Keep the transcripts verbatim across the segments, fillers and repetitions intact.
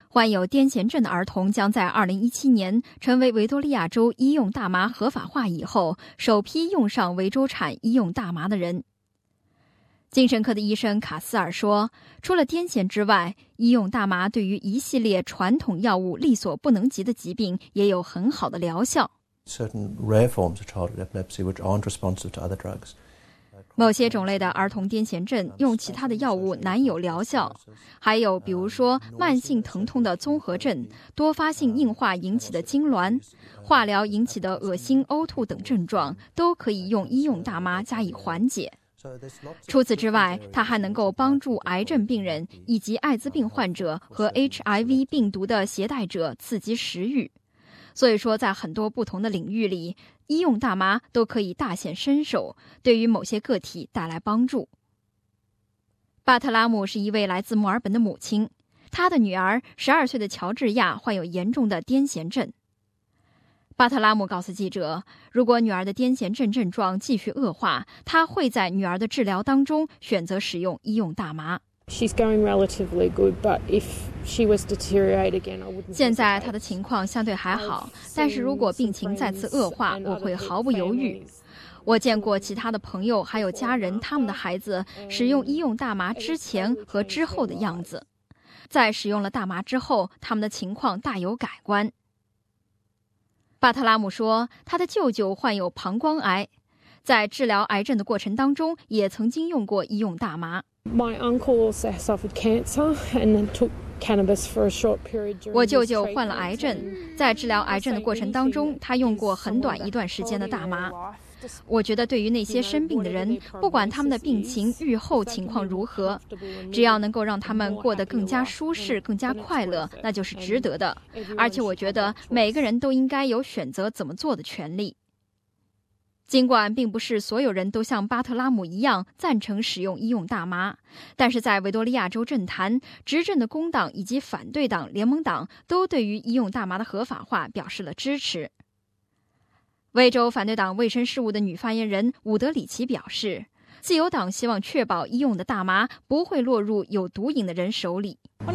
患有癫痫症的儿童将在二零一七年成为维多利亚州医用大麻合法化以后首批用上维州产医用大麻的人。精神科的医生卡斯尔说，除了癫痫之外，医用大麻对于一系列传统药物力所不能及的疾病也有很好的疗效。 Certain rare forms of childhood epilepsy which aren't responsive to other drugs. 某些种类的儿童癫痫症用其他的药物难有疗效，还有比如说慢性疼痛的综合症、多发性硬化引起的痉挛、化疗引起的恶心、呕吐等症状，都可以用医用大麻加以缓解。除此之外，它还能够帮助癌症病人以及艾滋病患者和 H I V 病毒的携带者刺激食欲。所以说，在很多不同的领域里，医用大麻都可以大显身手，对于某些个体带来帮助。巴特拉姆是一位来自墨尔本的母亲，她的女儿十二岁的乔治亚患有严重的癫痫症。巴特拉姆告诉记者，如果女儿的癫痫症症状继续恶化，她会在女儿的治疗当中选择使用医用大麻。 She's going relatively good, but if she was to deteriorate again, I wouldn't. 现在她的情况相对还好，但是如果病情再次恶化，我会毫不犹豫。我见过其他的朋友还有家人，他们的孩子使用医用大麻之前和之后的样子，在使用了大麻之后，他们的情况大有改观。巴特拉姆说，他的舅舅患有膀胱癌，在治疗癌症的过程当中，也曾经用过医用大麻。 My uncle also suffered cancer and then took cannabis for a short period during 我舅舅患了癌症，在治疗癌症的过程当中，他用过很短一段时间的大麻。我觉得对于那些生病的人，不管他们的病情愈后情况如何，只要能够让他们过得更加舒适、更加快乐，那就是值得的。而且我觉得每个人都应该有选择怎么做的权利。尽管并不是所有人都像巴特拉姆一样赞成使用医用大麻，但是在维多利亚州政坛，执政的工党以及反对党联盟党都对于医用大麻的合法化表示了支持。维州反对党卫生事务的女发言人伍德里奇表示，自由党希望确保医用的大麻不会落入有毒瘾的人手里。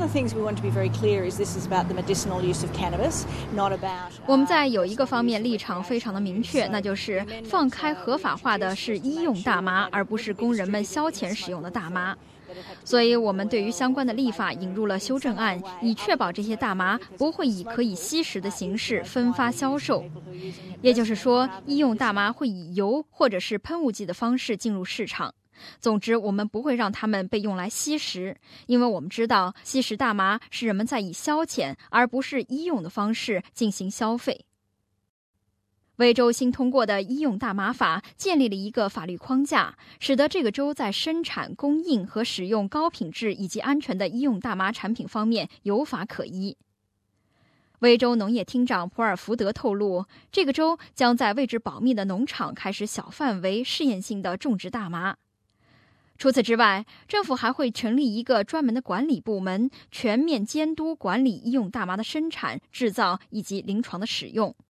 我们在有一个方面立场非常的明确，那就是放开合法化的是医用大麻，而不是供人们消遣使用的大麻。所以我们对于相关的立法引入了修正案，以确保这些大麻不会以可以吸食的形式分发销售。也就是说，医用大麻会以油或者是喷雾剂的方式进入市场。总之，我们不会让它们被用来吸食，因为我们知道吸食大麻是人们在以消遣而不是医用的方式进行消费。维州新通过的医用大麻法建立了一个法律框架，使得这个州在生产、供应和使用高品质以及安全的医用大麻产品方面有法可依。维州农业厅长普尔福德透露，这个州将在位置保密的农场开始小范围试验性的种植大麻。除此之外，政府还会成立一个专门的管理部门，全面监督管理医用大麻的生产、制造以及临床的使用。